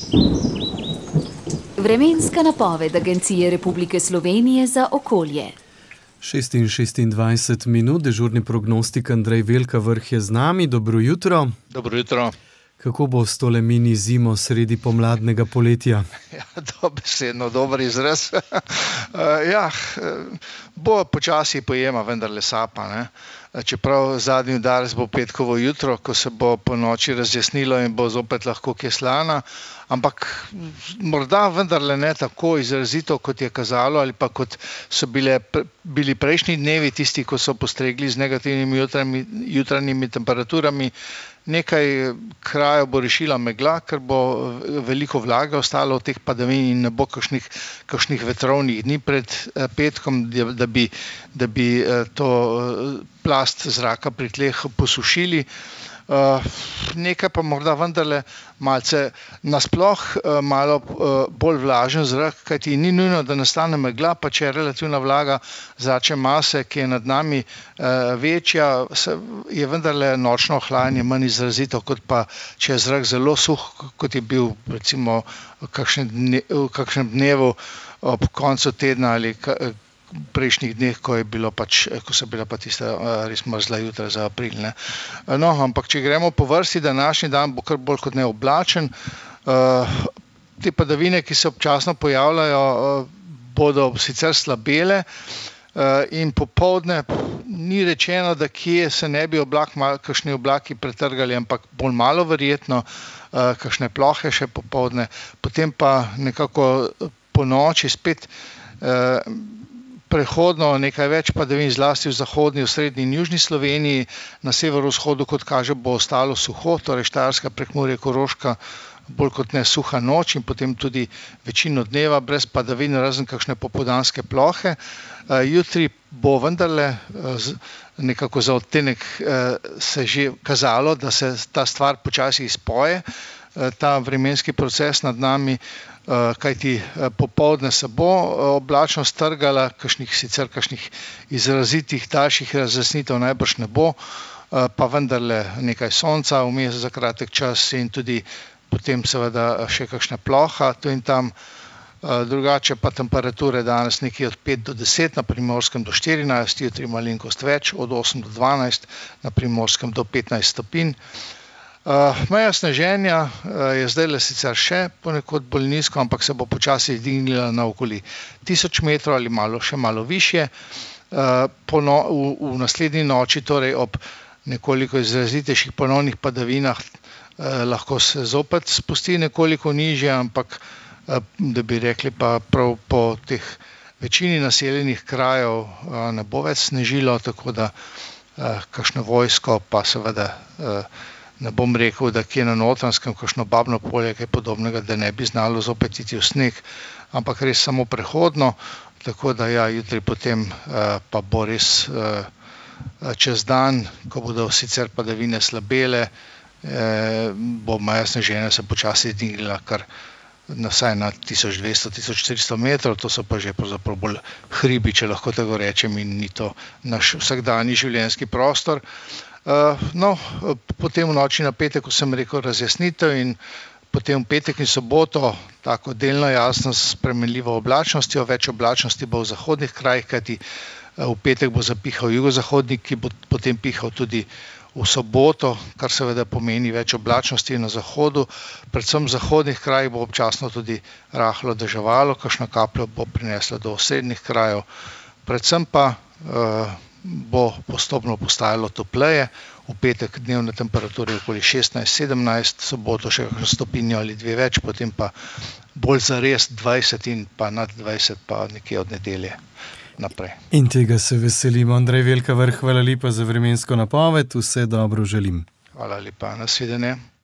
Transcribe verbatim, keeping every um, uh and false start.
Vremenska napoved Agencije Republike Slovenije za okolje. šest in šestindvajset minut, dežurni prognostik Andrej Velka Vrh je z nami. Dobro jutro. Dobro jutro. Kako bo s tole mini zimo sredi pomladnega poletja? Ja, dobesedno dober izraz. ja, bo počasi pojema, vendarle sapa, ne. Čeprav zadnji udarec bo petkovo jutro, ko se bo po noči razjasnilo in bo zopet lahko keslana, ampak morda vendarle ne tako izrazito, kot je kazalo, ali pa kot so bile, bili prejšnji dnevi, tisti, ko so postregli z negativnimi jutranjimi, jutranjimi temperaturami. Nekaj krajev bo rešila megla, ker bo veliko vlage ostalo v teh padavin in ne bo kakšnih, kakšnih vetrovnih dni pred petkom, da bi, da bi to plast zraka pri tleh posušili. Uh, nekaj pa morda vendarle malce nasploh uh, malo uh, bolj vlažen zrak, kajti ni nujno, da nastane megla, pa če je relativna vlaga zračne mase, ki je nad nami uh, večja, se, je vendarle nočno ohlajanje manj izrazito, kot pa če je zrak zelo suh, kot je bil recimo v kakšnem, dne, v kakšnem dnevu ob koncu tedna ali ka, prejšnjih dneh, ko je bilo pač, ko so bila pa tista res mrzla jutra za april, ne. No, ampak če gremo po vrsti, današnji dan bo kar bolj kot ne oblačen. Te padavine, ki se občasno pojavljajo, bodo sicer slabele in popoldne ni rečeno, da kje se ne bi oblak, kakšni oblaki pretrgali, ampak bolj malo verjetno, kakšne plohe še popoldne, potem pa nekako po noči spet prehodno nekaj več padavin, zlasti v zahodni, v srednji in južni Sloveniji, na severovzhodu, kot kaže, bo ostalo suho, torej Štajerska, Prekmurje, Koroška, bolj kot ne suha noč in potem tudi večino dneva brez padavin, razen kakšne popoldanske plohe. Jutri bo vendarle nekako za odtenek se že kazalo, da se ta stvar počasi izpoje, ta vremenski proces nad nami, kajti popoldne se bo oblačnost trgala, kakšnih, sicer kakšnih izrazitih daljših razjasnitev najbrž ne bo, pa vendarle nekaj sonca vmes za kratek čas in tudi potem seveda še kakšna ploha tu in tam. Drugače pa temperature danes nekje od pet do deset, na Primorskem do štirinajst, jutri malenkost več, od osem do dvanajst, na Primorskem do petnajst stopinj. Uh, meja sneženja uh, je zdaj le sicer še ponekod bolj nizko, ampak se bo počasi dvignila na okoli tisoč metrov ali malo, še malo višje. Uh, po no, v, v naslednji noči, torej ob nekoliko izrazitejših ponovnih padavinah, uh, lahko se zopet spusti nekoliko nižje, ampak uh, da bi rekli pa prav po teh večini naseljenih krajev uh, ne bo več snežilo, tako da uh, kakšno vojsko pa seveda uh, ne bom rekel, da kje na Notranjskem, kakšno Babno Polje, kaj podobnega, da ne bi znalo zopet iti v sneg, ampak res samo prehodno, tako da ja, jutri potem uh, pa bo res uh, čez dan, ko bodo sicer padavine slabele, eh, bo meja sneženja se počasi dvignila kar na vsaj na tisoč dvesto do tisoč tristo metrov, to so pa že pravzaprav bolj hribi, če lahko tako rečem, in ni to naš vsakdanji življenjski prostor. Uh, no, potem v noči na petek, ko sem rekel razjasnitev, in potem v petek in soboto tako delno jasno s spremenljivo oblačnostjo, več oblačnosti bo v zahodnih krajih, kajti v petek bo zapihal jugozahodnik, ki bo potem pihal tudi v soboto, kar seveda pomeni več oblačnosti na zahodu, predvsem v zahodnih krajih bo občasno tudi rahlo deževalo, kakšno kapljo bo prineslo do osrednjih krajev, predvsem pa uh, bo postopno postajalo topleje, v petek dnevne temperature okoli šestnajst sedemnajst, soboto še kakšno stopinjo ali dve več, potem pa bolj zares dvajset in pa nad dvajset pa nekje od nedelje naprej. In tega se veselimo. Andrej Velka Vrh, hvala lepa za vremensko napoved, vse dobro želim. Hvala lepa, nasvidenje.